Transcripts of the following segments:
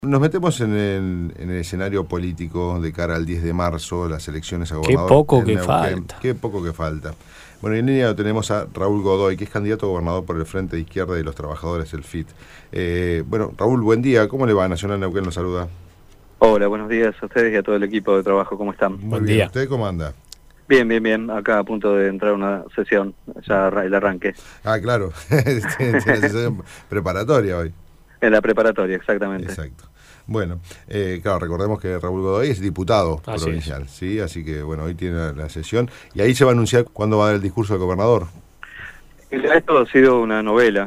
Nos metemos en el escenario político de cara al 10 de marzo, las elecciones a Qué gobernador. poco que falta. Qué poco que falta. Bueno, en línea tenemos a Raúl Godoy, que es candidato a gobernador por el Frente de Izquierda y los Trabajadores, el FIT. Bueno, Raúl, buen día. ¿Cómo le va? Nacional Neuquén lo saluda. Hola, buenos días a ustedes y a todo el equipo de trabajo. ¿Cómo están? Muy Buen bien. día. ¿Usted cómo anda? Bien, bien, bien. Acá a punto de entrar a una sesión, ya el arranque. Ah, claro. Tiene sesión preparatoria hoy. En la preparatoria, exactamente. Exacto. Bueno, claro, recordemos que Raúl Godoy es diputado Así provincial, ¿sí? Así que, bueno, hoy tiene la sesión y ahí se va a anunciar cuándo va a dar el discurso del gobernador. Esto ha sido una novela,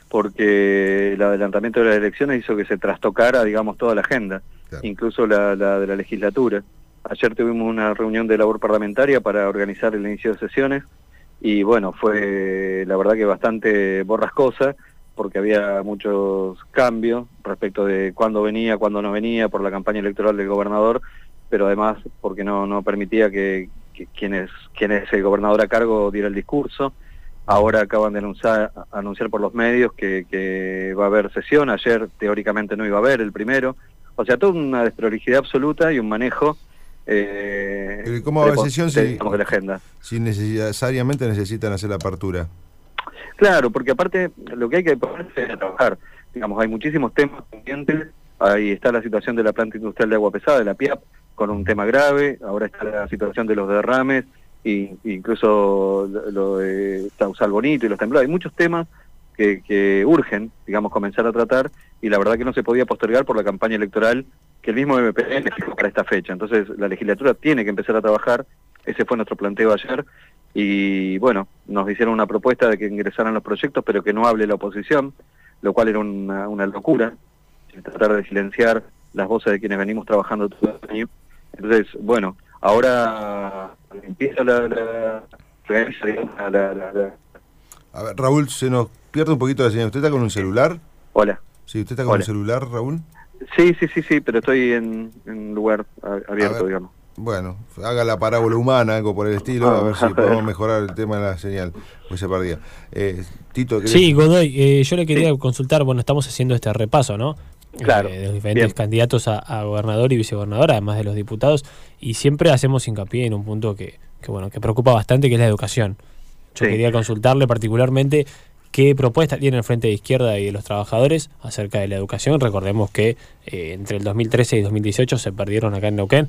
porque el adelantamiento de las elecciones hizo que se trastocara, digamos, toda la agenda, Claro. incluso la de la legislatura. Ayer tuvimos una reunión de labor parlamentaria para organizar el inicio de sesiones y, bueno, fue la verdad que bastante borrascosa, porque había muchos cambios respecto de cuándo venía, cuándo no venía, por la campaña electoral del gobernador, pero además porque no permitía que quien es el gobernador a cargo diera el discurso. Ahora acaban de anunciar por los medios que va a haber sesión. Ayer teóricamente no iba a haber el primero. O sea, toda una desprolijidad absoluta y un manejo Pero ¿y cómo va a haber sesión de la agenda. si necesariamente necesitan hacer la apertura? Claro, porque aparte lo que hay que ponerse es a trabajar. Digamos, hay muchísimos temas pendientes. Ahí está la situación de la planta industrial de agua pesada, de la PIAP, con un tema grave. Ahora está la situación de los derrames, e incluso lo de Sausal Bonito y los temblores. Hay muchos temas que urgen, digamos, comenzar a tratar, y la verdad que no se podía postergar por la campaña electoral que el mismo MPN fijó para esta fecha. Entonces la legislatura tiene que empezar a trabajar. Ese fue nuestro planteo ayer. Y bueno, nos hicieron una propuesta de que ingresaran los proyectos, pero que no hable la oposición, lo cual era una locura, tratar de silenciar las voces de quienes venimos trabajando todo el año. Entonces, bueno, ahora empieza la A ver, Raúl, se nos pierde un poquito la señal. ¿Usted está con un celular? Hola. Sí, ¿usted está con un celular, Raúl? Sí, pero estoy en un lugar abierto, digamos. Bueno, haga la parábola humana, algo por el estilo, a ver si podemos mejorar el tema de la señal, pues se perdía. Tito, ¿querés? Sí, Godoy, yo le quería consultar, bueno, estamos haciendo este repaso, ¿no? Claro. De los diferentes candidatos a gobernador y vicegobernador, además de los diputados, y siempre hacemos hincapié en un punto que preocupa bastante, que es la educación. Yo quería consultarle particularmente qué propuesta tiene el Frente de Izquierda y de los Trabajadores acerca de la educación. Recordemos que entre el 2013 y 2018 se perdieron acá en Neuquén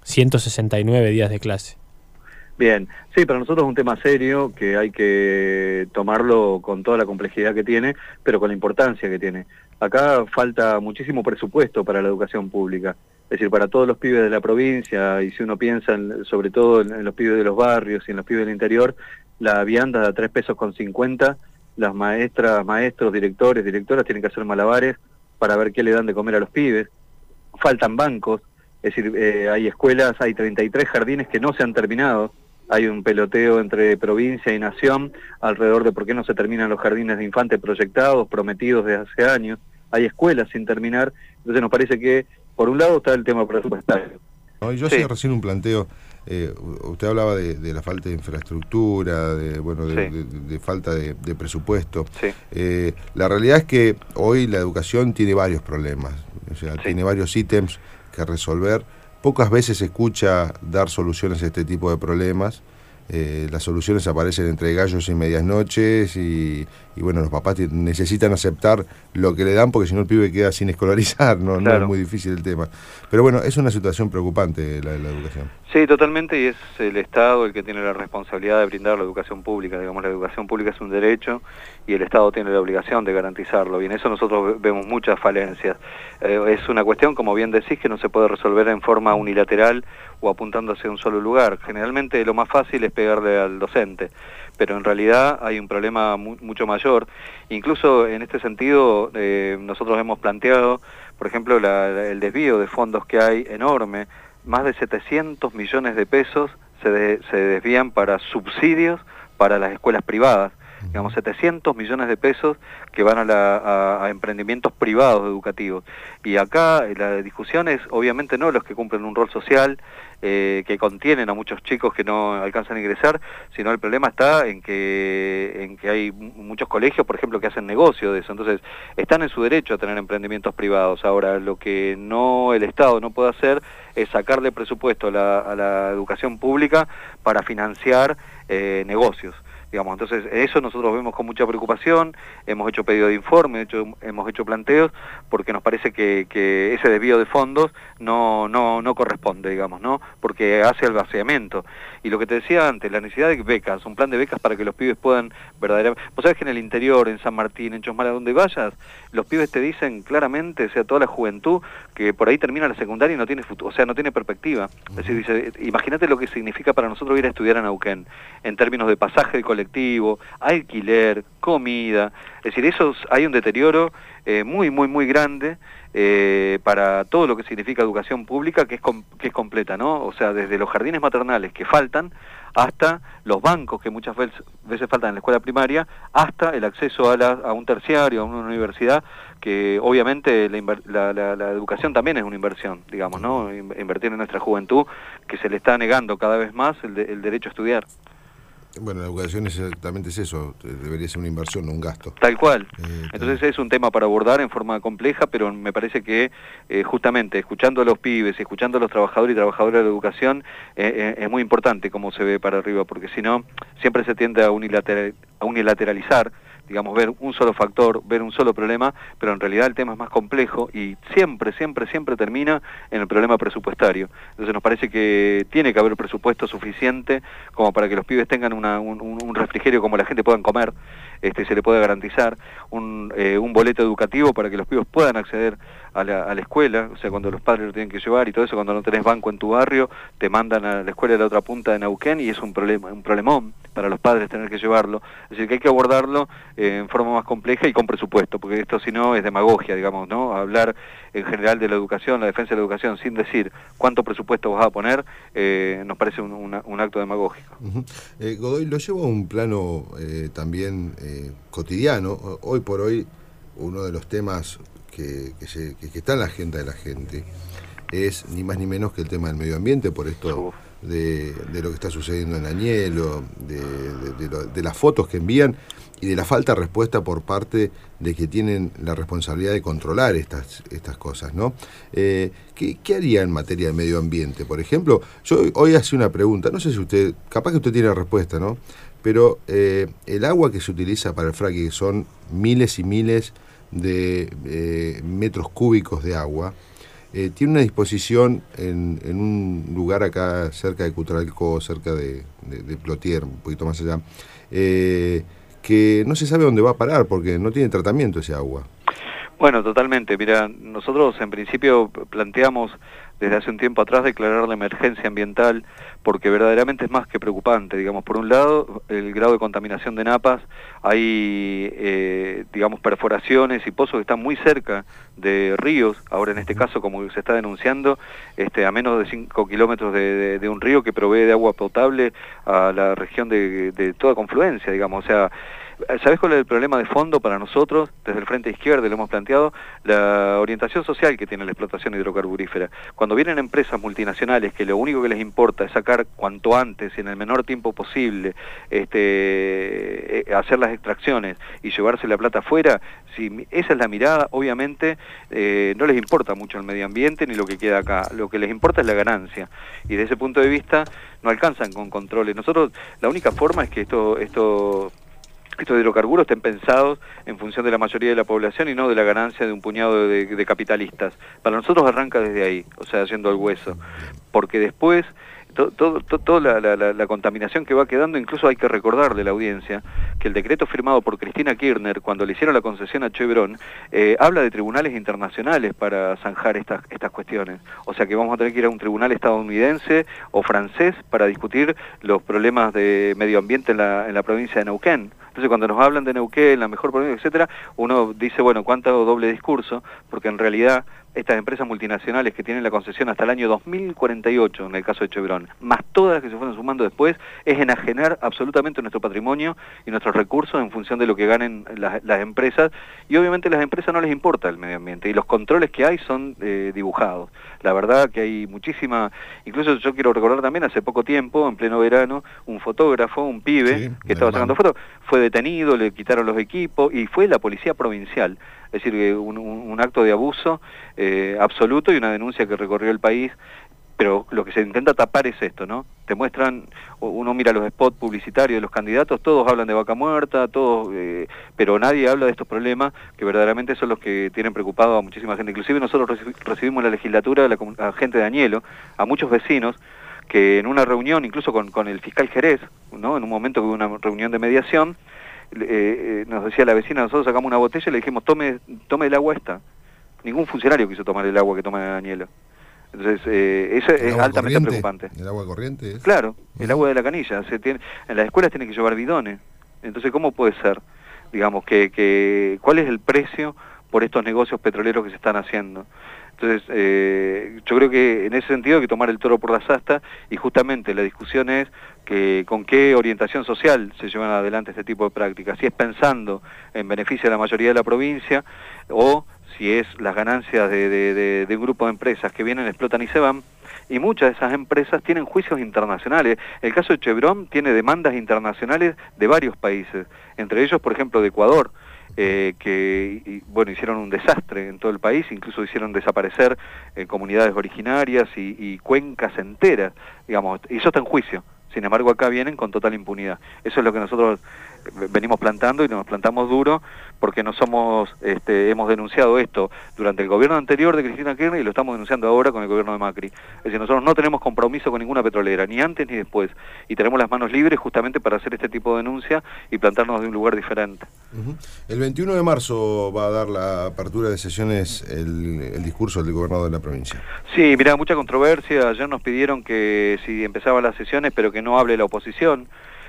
169 días de clase. Bien, sí, para nosotros es un tema serio que hay que tomarlo con toda la complejidad que tiene, pero con la importancia que tiene. Acá falta muchísimo presupuesto para la educación pública, es decir, para todos los pibes de la provincia, y si uno piensa sobre todo en los pibes de los barrios y en los pibes del interior, la vianda da 3,50 pesos, las maestras, maestros, directores, directoras tienen que hacer malabares para ver qué le dan de comer a los pibes. Faltan bancos. Es decir, hay escuelas, hay 33 jardines que no se han terminado. Hay un peloteo entre provincia y nación alrededor de por qué no se terminan los jardines de infantes proyectados, prometidos desde hace años. Hay escuelas sin terminar. Entonces nos parece que, por un lado, está el tema presupuestario. No, yo hacía recién un planteo. Usted hablaba de la falta de infraestructura, de falta de presupuesto. La realidad es que hoy la educación tiene varios problemas. O sea, tiene varios ítems que resolver. Pocas veces se escucha dar soluciones a este tipo de problemas. Las soluciones aparecen entre gallos y medias noches y bueno, los papás necesitan aceptar lo que le dan porque si no el pibe queda sin escolarizar, no es muy difícil el tema. Pero bueno, es una situación preocupante la educación. Sí, totalmente, y es el Estado el que tiene la responsabilidad de brindar la educación pública. Digamos, la educación pública es un derecho y el Estado tiene la obligación de garantizarlo, y en eso nosotros vemos muchas falencias. Es una cuestión, como bien decís, que no se puede resolver en forma unilateral o apuntando hacia un solo lugar. Generalmente lo más fácil es pegarle al docente, pero en realidad hay un problema mucho mayor. Incluso en este sentido nosotros hemos planteado, por ejemplo, el desvío de fondos que hay enorme. Más de 700 millones de pesos se desvían para subsidios para las escuelas privadas. digamos 700 millones de pesos que van a emprendimientos privados educativos. Y acá la discusión es obviamente no los que cumplen un rol social, que contienen a muchos chicos que no alcanzan a ingresar, sino el problema está en que hay muchos colegios, por ejemplo, que hacen negocio de eso. Entonces, están en su derecho a tener emprendimientos privados. Ahora, lo que no el Estado no puede hacer es sacarle presupuesto a la educación pública para financiar negocios. Digamos, entonces eso nosotros vemos con mucha preocupación, hemos hecho pedido de informe, hemos hecho planteos, porque nos parece que ese desvío de fondos no corresponde, digamos, ¿no? Porque hace el vaciamiento. Y lo que te decía antes, la necesidad de becas, un plan de becas para que los pibes puedan verdaderamente... Vos sabés que en el interior, en San Martín, en Chosmala, donde vayas, los pibes te dicen claramente, o sea, toda la juventud, que por ahí termina la secundaria y no tiene futuro, o sea, no tiene perspectiva. Es decir, dice, imagínate lo que significa para nosotros ir a estudiar a Neuquén, en términos de pasaje de colectivo, alquiler, comida. Es decir, hay un deterioro muy grande para todo lo que significa educación pública, que es completa, ¿no? O sea, desde los jardines maternales que faltan, hasta los bancos que muchas veces faltan en la escuela primaria, hasta el acceso a un terciario, a una universidad, que obviamente la educación también es una inversión, digamos, ¿no? Invertir en nuestra juventud, que se le está negando cada vez más el derecho a estudiar. Bueno, la educación exactamente es eso, debería ser una inversión, no un gasto. Tal cual. Entonces es un tema para abordar en forma compleja, pero me parece que justamente escuchando a los pibes, escuchando a los trabajadores y trabajadoras de la educación, es muy importante cómo se ve para arriba, porque si no, siempre se tiende a unilateralizar, digamos, ver un solo factor, ver un solo problema, pero en realidad el tema es más complejo y siempre termina en el problema presupuestario. Entonces nos parece que tiene que haber presupuesto suficiente como para que los pibes tengan un refrigerio, como la gente puedan comer, se le pueda garantizar un boleto educativo para que los pibes puedan acceder a la escuela, o sea, cuando los padres lo tienen que llevar y todo eso, cuando no tenés banco en tu barrio, te mandan a la escuela de la otra punta de Neuquén y es un problemón para los padres tener que llevarlo. Es decir, que hay que abordarlo en forma más compleja y con presupuesto, porque esto si no es demagogia, digamos, ¿no? Hablar en general de la educación, la defensa de la educación, sin decir cuánto presupuesto vas a poner, nos parece un acto demagógico. Godoy, lo llevo a un plano también cotidiano. Hoy por hoy, uno de los temas que está en la agenda de la gente es ni más ni menos que el tema del medio ambiente, por esto de lo que está sucediendo en Añelo, de las fotos que envían y de la falta de respuesta por parte de que tienen la responsabilidad de controlar estas cosas, ¿no? ¿Qué haría en materia de medio ambiente? Por ejemplo, yo hoy hacía una pregunta, no sé si capaz que usted tiene respuesta, ¿no? Pero el agua que se utiliza para el fracking son miles y miles de metros cúbicos de agua. Tiene una disposición en un lugar acá cerca de Cutralcó, cerca de Plotier, un poquito más allá, que no se sabe dónde va a parar porque no tiene tratamiento ese agua. Bueno, totalmente. Mira, nosotros en principio planteamos desde hace un tiempo atrás declarar la emergencia ambiental porque verdaderamente es más que preocupante. Digamos, por un lado, el grado de contaminación de napas, hay, digamos, perforaciones y pozos que están muy cerca de ríos, ahora en este caso, como se está denunciando, a menos de 5 kilómetros de un río que provee de agua potable a la región de toda confluencia, digamos, o sea... ¿Sabés cuál es el problema de fondo para nosotros? Desde el Frente Izquierda lo hemos planteado, la orientación social que tiene la explotación hidrocarburífera. Cuando vienen empresas multinacionales que lo único que les importa es sacar cuanto antes y en el menor tiempo posible, hacer las extracciones y llevarse la plata afuera, si esa es la mirada, obviamente no les importa mucho el medio ambiente ni lo que queda acá. Lo que les importa es la ganancia. Y desde ese punto de vista no alcanzan con controles. Nosotros, la única forma es que estos hidrocarburos estén pensados en función de la mayoría de la población y no de la ganancia de un puñado de capitalistas. Para nosotros arranca desde ahí, o sea, yendo al hueso, porque después toda la contaminación que va quedando, incluso hay que recordarle a la audiencia que el decreto firmado por Cristina Kirchner cuando le hicieron la concesión a Chevron habla de tribunales internacionales para zanjar estas cuestiones. O sea que vamos a tener que ir a un tribunal estadounidense o francés para discutir los problemas de medio ambiente en la provincia de Neuquén. Entonces cuando nos hablan de Neuquén, la mejor provincia, etcétera, uno dice, bueno, ¿cuánto doble discurso? Porque en realidad estas empresas multinacionales que tienen la concesión hasta el año 2048, en el caso de Chevron, más todas las que se fueron sumando después, es enajenar absolutamente nuestro patrimonio y nuestros recursos en función de lo que ganen las empresas, y obviamente a las empresas no les importa el medio ambiente, y los controles que hay son dibujados. La verdad que hay muchísima, incluso yo quiero recordar también hace poco tiempo, en pleno verano, un fotógrafo, un pibe, que estaba sacando fotos, fue detenido, le quitaron los equipos, y fue la policía provincial. Es decir, un acto de abuso absoluto y una denuncia que recorrió el país, pero lo que se intenta tapar es esto, ¿no? Te muestran, uno mira los spots publicitarios de los candidatos, todos hablan de vaca muerta, todos, pero nadie habla de estos problemas que verdaderamente son los que tienen preocupado a muchísima gente. Inclusive nosotros recibimos en la legislatura a gente de Añelo, a muchos vecinos, que en una reunión, incluso con el fiscal Jerez, ¿no? En un momento que hubo una reunión de mediación, nos decía la vecina, nosotros sacamos una botella y le dijimos, tome el agua esta. Ningún funcionario quiso tomar el agua que toma Daniela. Entonces, eso es altamente preocupante. ¿El agua corriente es? Claro, el agua de la canilla. En las escuelas tienen que llevar bidones. Entonces, ¿cómo puede ser? Digamos, ¿cuál es el precio por estos negocios petroleros que se están haciendo? Entonces, yo creo que en ese sentido hay que tomar el toro por las astas, y justamente la discusión es que con qué orientación social se llevan adelante este tipo de prácticas, si es pensando en beneficio de la mayoría de la provincia, o si es las ganancias de un grupo de empresas que vienen, explotan y se van, y muchas de esas empresas tienen juicios internacionales. El caso de Chevron tiene demandas internacionales de varios países, entre ellos, por ejemplo, de Ecuador, bueno, hicieron un desastre en todo el país, incluso hicieron desaparecer comunidades originarias y cuencas enteras, digamos, y eso está en juicio. Sin embargo, acá vienen con total impunidad. Eso es lo que nosotros venimos plantando, y nos plantamos duro, porque no somos, hemos denunciado esto durante el gobierno anterior de Cristina Kirchner y lo estamos denunciando ahora con el gobierno de Macri. Es decir, nosotros no tenemos compromiso con ninguna petrolera, ni antes ni después, y tenemos las manos libres justamente para hacer este tipo de denuncia y plantarnos de un lugar diferente. El 21 de marzo va a dar la apertura de sesiones el discurso del gobernador de la provincia. Sí, mirá, mucha controversia. Ayer nos pidieron que si empezaban las sesiones, pero que no hable la oposición.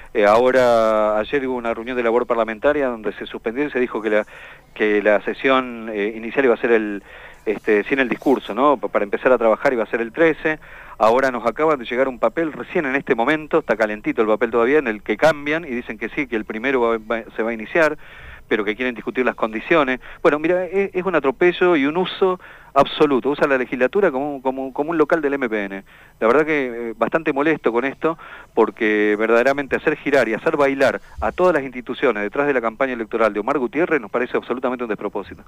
Ayer hubo una reunión de labor parlamentaria donde se suspendió y se dijo que la sesión inicial iba a ser sin el discurso, ¿no? Para empezar a trabajar iba a ser el 13. Ahora nos acaban de llegar un papel, recién en este momento, está calentito el papel todavía, en el que cambian y dicen que sí, que el primero se va a iniciar, pero que quieren discutir las condiciones. Bueno, mira, es un atropello y un uso absoluto. Usa la legislatura como un local del MPN. La verdad que bastante molesto con esto, porque verdaderamente hacer girar y hacer bailar a todas las instituciones detrás de la campaña electoral de Omar Gutiérrez nos parece absolutamente un despropósito.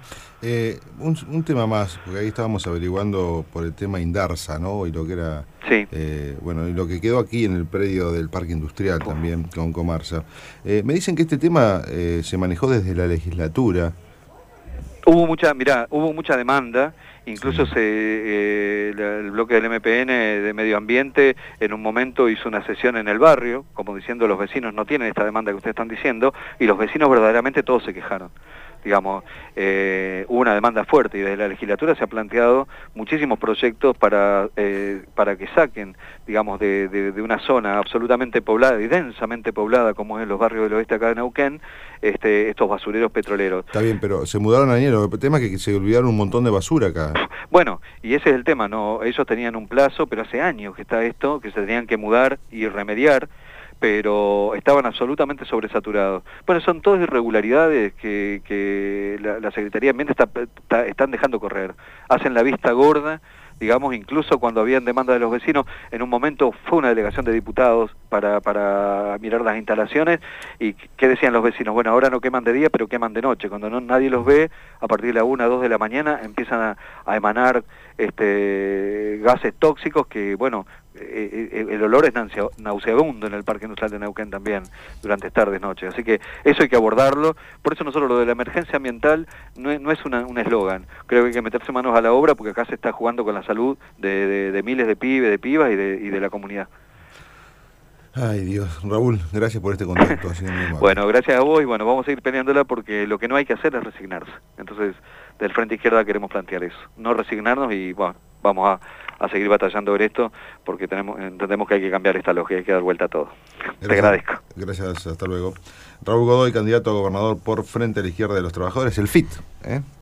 Un tema más, porque ahí estábamos averiguando por el tema Indarsa, ¿no? Y lo que era... Sí. Bueno, y lo que quedó aquí en el predio del Parque Industrial también, con Comarsa. Me dicen que este tema se manejó desde la legislatura. Hubo mucha demanda, incluso el bloque del MPN de Medio Ambiente en un momento hizo una sesión en el barrio, como diciendo los vecinos no tienen esta demanda que ustedes están diciendo, y los vecinos verdaderamente todos se quejaron. Digamos, hubo una demanda fuerte y desde la legislatura se ha planteado muchísimos proyectos para que saquen, digamos, de una zona absolutamente poblada y densamente poblada como es los barrios del oeste acá de Neuquén, estos basureros petroleros. Está bien, pero se mudaron a Añelo. El tema es que se olvidaron un montón de basura acá. Bueno, y ese es el tema, ¿no? Ellos tenían un plazo, pero hace años que está esto, que se tenían que mudar y remediar, pero estaban absolutamente sobresaturados. Bueno, son todas irregularidades que la Secretaría de Ambiente están dejando correr. Hacen la vista gorda, digamos, incluso cuando habían demanda de los vecinos, en un momento fue una delegación de diputados para mirar las instalaciones, y ¿qué decían los vecinos? Bueno, ahora no queman de día, pero queman de noche. Cuando nadie los ve, a partir de la 1 o 2 de la mañana empiezan a emanar gases tóxicos que, bueno, el olor es nauseabundo en el Parque Industrial de Neuquén también, durante tardes, noches. Así que eso hay que abordarlo. Por eso nosotros lo de la emergencia ambiental no es un eslogan. Creo que hay que meterse manos a la obra, porque acá se está jugando con la salud de miles de pibes, de pibas y de la comunidad. Ay, Dios. Raúl, gracias por este contacto. Bueno, gracias a vos, y bueno, vamos a ir peleándola, porque lo que no hay que hacer es resignarse. Entonces, del Frente Izquierda queremos plantear eso. No resignarnos y, bueno, vamos a seguir batallando por esto, porque entendemos que hay que cambiar esta lógica, hay que dar vuelta a todo. Te agradezco. Gracias, hasta luego. Raúl Godoy, candidato a gobernador por Frente a la Izquierda de los Trabajadores, el FIT,